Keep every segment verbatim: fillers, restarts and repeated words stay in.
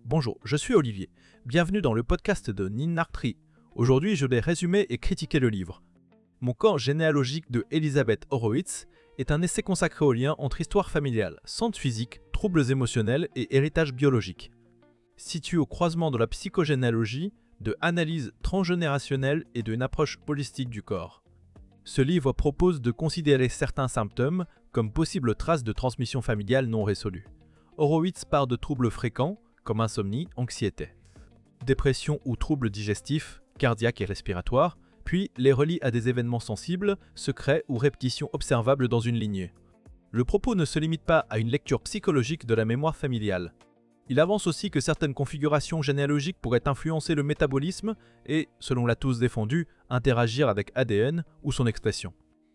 Bonjour, je suis Olivier. Bienvenue dans le podcast de Ninartri. Aujourd'hui, je vais résumer et critiquer le livre. Mon corps généalogique de Elisabeth Horowitz est un essai consacré au lien entre histoire familiale, centre physique, troubles émotionnels et héritage biologique. Situé au croisement de la psychogénéalogie, de analyse transgénérationnelle et d'une approche holistique du corps. Ce livre propose de considérer certains symptômes comme possibles traces de transmission familiale non résolues. Horowitz part de troubles fréquents, comme insomnie, anxiété, dépression ou troubles digestifs, cardiaques et respiratoires, puis les relie à des événements sensibles, secrets ou répétitions observables dans une lignée. Le propos ne se limite pas à une lecture psychologique de la mémoire familiale. Il avance aussi que certaines configurations généalogiques pourraient influencer le métabolisme et, selon l'a tous défendu, interagir avec A D N ou son expression.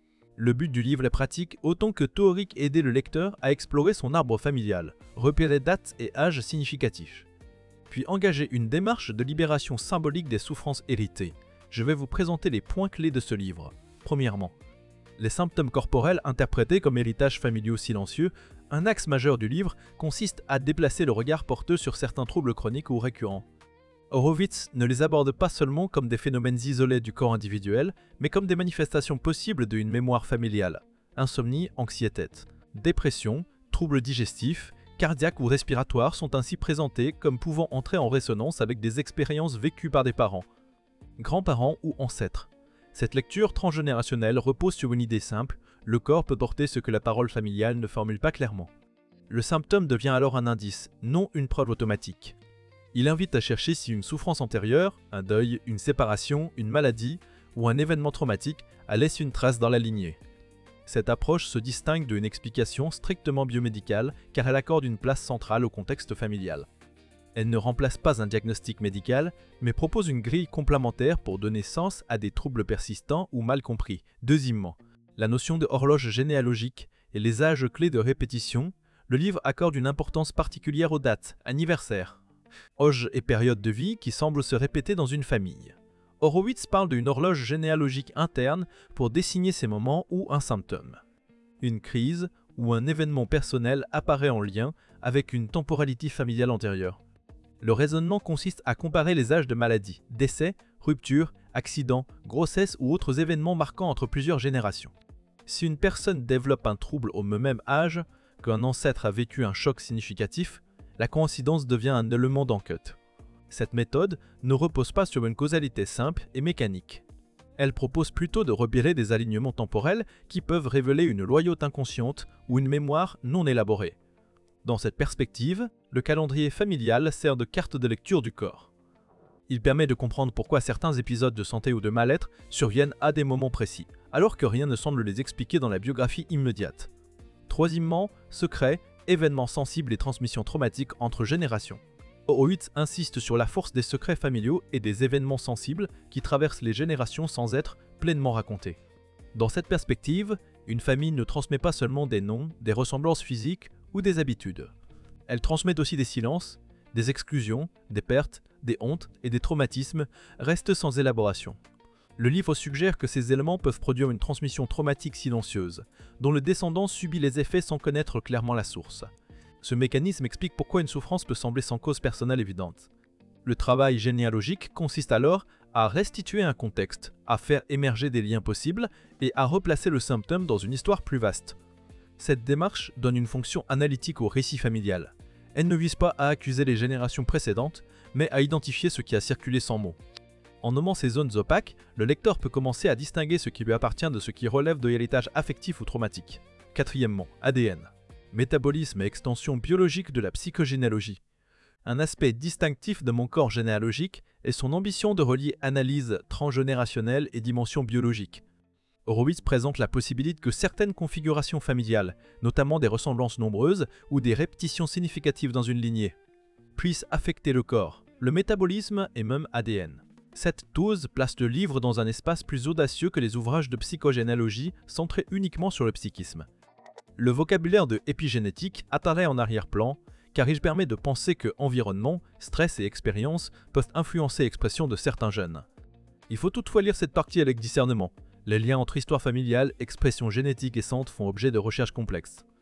Le but du livre est pratique autant que théorique, aider le lecteur à explorer son arbre familial, repérer dates et âges significatifs, puis engager une démarche de libération symbolique des souffrances héritées. Je vais vous présenter les points clés de ce livre. Premièrement, les symptômes corporels interprétés comme héritages familiaux silencieux. Un axe majeur du livre consiste à déplacer le regard porteux sur certains troubles chroniques ou récurrents. Horowitz ne les aborde pas seulement comme des phénomènes isolés du corps individuel, mais comme des manifestations possibles d'une mémoire familiale. Insomnie, anxiété, dépression, troubles digestifs, cardiaques ou respiratoires sont ainsi présentés comme pouvant entrer en résonance avec des expériences vécues par des parents, grands-parents ou ancêtres. Cette lecture transgénérationnelle repose sur une idée simple: le corps peut porter ce que la parole familiale ne formule pas clairement. Le symptôme devient alors un indice, non une preuve automatique. Il invite à chercher si une souffrance antérieure, un deuil, une séparation, une maladie ou un événement traumatique a laissé une trace dans la lignée. Cette approche se distingue d'une explication strictement biomédicale car elle accorde une place centrale au contexte familial. Elle ne remplace pas un diagnostic médical, mais propose une grille complémentaire pour donner sens à des troubles persistants ou mal compris. Deuxièmement, la notion de horloge généalogique et les âges clés de répétition. Le livre accorde une importance particulière aux dates, anniversaires, âges et périodes de vie qui semblent se répéter dans une famille. Horowitz parle d'une horloge généalogique interne pour désigner ces moments où un symptôme, une crise ou un événement personnel apparaît en lien avec une temporalité familiale antérieure. Le raisonnement consiste à comparer les âges de maladie, décès, rupture, accident, grossesse ou autres événements marquants entre plusieurs générations. Si une personne développe un trouble au même âge qu'un ancêtre a vécu un choc significatif, la coïncidence devient un élément d'enquête. Cette méthode ne repose pas sur une causalité simple et mécanique. Elle propose plutôt de repérer des alignements temporels qui peuvent révéler une loyauté inconsciente ou une mémoire non élaborée. Dans cette perspective, le calendrier familial sert de carte de lecture du corps. Il permet de comprendre pourquoi certains épisodes de santé ou de mal-être surviennent à des moments précis, alors que rien ne semble les expliquer dans la biographie immédiate. Troisièmement, secrets, événements sensibles et transmissions traumatiques entre générations. Horowitz insiste sur la force des secrets familiaux et des événements sensibles qui traversent les générations sans être pleinement racontés. Dans cette perspective, une famille ne transmet pas seulement des noms, des ressemblances physiques ou des habitudes. Elle transmet aussi des silences, des exclusions, des pertes, des hontes et des traumatismes restent sans élaboration. Le livre suggère que ces éléments peuvent produire une transmission traumatique silencieuse, dont le descendant subit les effets sans connaître clairement la source. Ce mécanisme explique pourquoi une souffrance peut sembler sans cause personnelle évidente. Le travail généalogique consiste alors à restituer un contexte, à faire émerger des liens possibles et à replacer le symptôme dans une histoire plus vaste. Cette démarche donne une fonction analytique au récit familial. Elle ne vise pas à accuser les générations précédentes, mais à identifier ce qui a circulé sans mots. En nommant ces zones opaques, le lecteur peut commencer à distinguer ce qui lui appartient de ce qui relève de l'héritage affectif ou traumatique. Quatrièmement, A D N. Métabolisme et extension biologique de la psychogénéalogie. Un aspect distinctif de mon corps généalogique est son ambition de relier analyse transgénérationnelle et dimension biologique. Horowitz présente la possibilité que certaines configurations familiales, notamment des ressemblances nombreuses ou des répétitions significatives dans une lignée, puissent affecter le corps, le métabolisme et même A D N. Cette thèse place le livre dans un espace plus audacieux que les ouvrages de psychogénéalogie centrés uniquement sur le psychisme. Le vocabulaire de épigénétique apparaît en arrière-plan, car il permet de penser que environnement, stress et expérience peuvent influencer l'expression de certains gènes. Il faut toutefois lire cette partie avec discernement. Les liens entre histoire familiale, expression génétique et centre font objet de recherches complexes.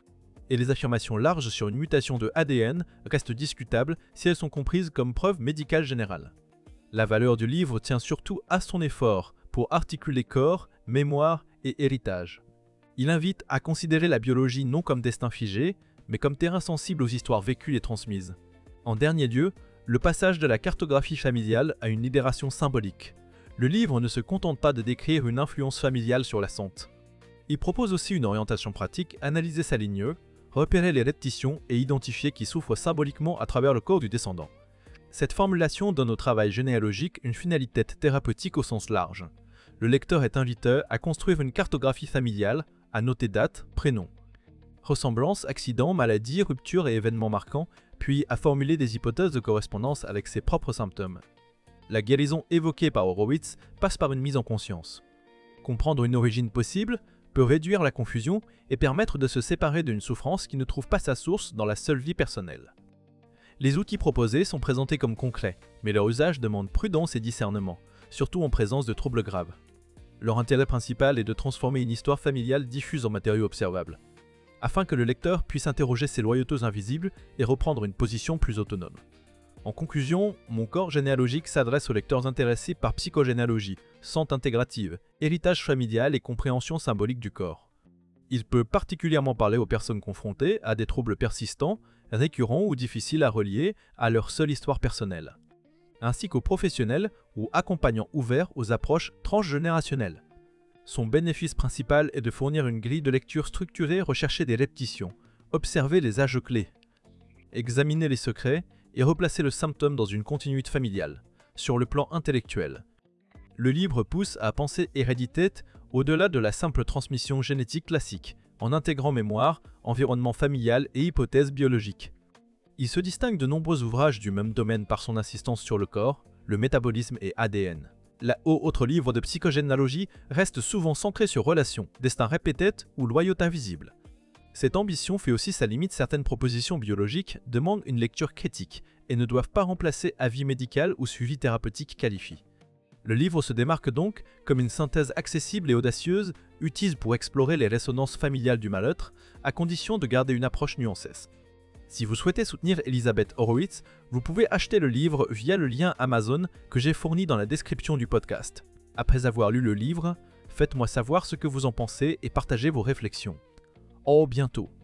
et les affirmations larges sur une mutation de A D N restent discutables si elles sont comprises comme preuve médicale générale. La valeur du livre tient surtout à son effort pour articuler corps, mémoire et héritage. Il invite à considérer la biologie non comme destin figé, mais comme terrain sensible aux histoires vécues et transmises. En dernier lieu, le passage de la cartographie familiale à une libération symbolique. Le livre ne se contente pas de décrire une influence familiale sur la santé. Il propose aussi une orientation pratique, analyser sa ligneux, repérer les répétitions et identifier qui souffre symboliquement à travers le corps du descendant. Cette formulation donne au travail généalogique une finalité thérapeutique au sens large. Le lecteur est invité à construire une cartographie familiale, à noter date, prénom, ressemblances, accidents, maladies, ruptures et événements marquants, puis à formuler des hypothèses de correspondance avec ses propres symptômes. La guérison évoquée par Horowitz passe par une mise en conscience. Comprendre une origine possible peut réduire la confusion et permettre de se séparer d'une souffrance qui ne trouve pas sa source dans la seule vie personnelle. Les outils proposés sont présentés comme concrets, mais leur usage demande prudence et discernement, surtout en présence de troubles graves. Leur intérêt principal est de transformer une histoire familiale diffuse en matériaux observables, afin que le lecteur puisse interroger ses loyautés invisibles et reprendre une position plus autonome. En conclusion, mon corps généalogique s'adresse aux lecteurs intéressés par psychogénéalogie, santé intégrative, héritage familial et compréhension symbolique du corps. Il peut particulièrement parler aux personnes confrontées à des troubles persistants, récurrents ou difficiles à relier à leur seule histoire personnelle, ainsi qu'aux professionnels ou accompagnants ouverts aux approches transgénérationnelles. Son bénéfice principal est de fournir une grille de lecture structurée, rechercher des répétitions, observer les âges clés, examiner les secrets et replacer le symptôme dans une continuité familiale, sur le plan intellectuel. Le livre pousse à penser hérédité au-delà de la simple transmission génétique classique, en intégrant mémoire, environnement familial et hypothèses biologiques. Il se distingue de nombreux ouvrages du même domaine par son insistance sur le corps, le métabolisme et A D N. La autre livre de psychogénéalogie reste souvent centré sur relations, destin répété ou loyauté invisible. Cette ambition fait aussi sa limite. Certaines propositions biologiques demandent une lecture critique et ne doivent pas remplacer avis médical ou suivi thérapeutique qualifié. Le livre se démarque donc comme une synthèse accessible et audacieuse, utile pour explorer les résonances familiales du mal-être, à condition de garder une approche nuancée. Si vous souhaitez soutenir Elizabeth Horowitz, vous pouvez acheter le livre via le lien Amazon que j'ai fourni dans la description du podcast. Après avoir lu le livre, faites-moi savoir ce que vous en pensez et partagez vos réflexions. À bientôt.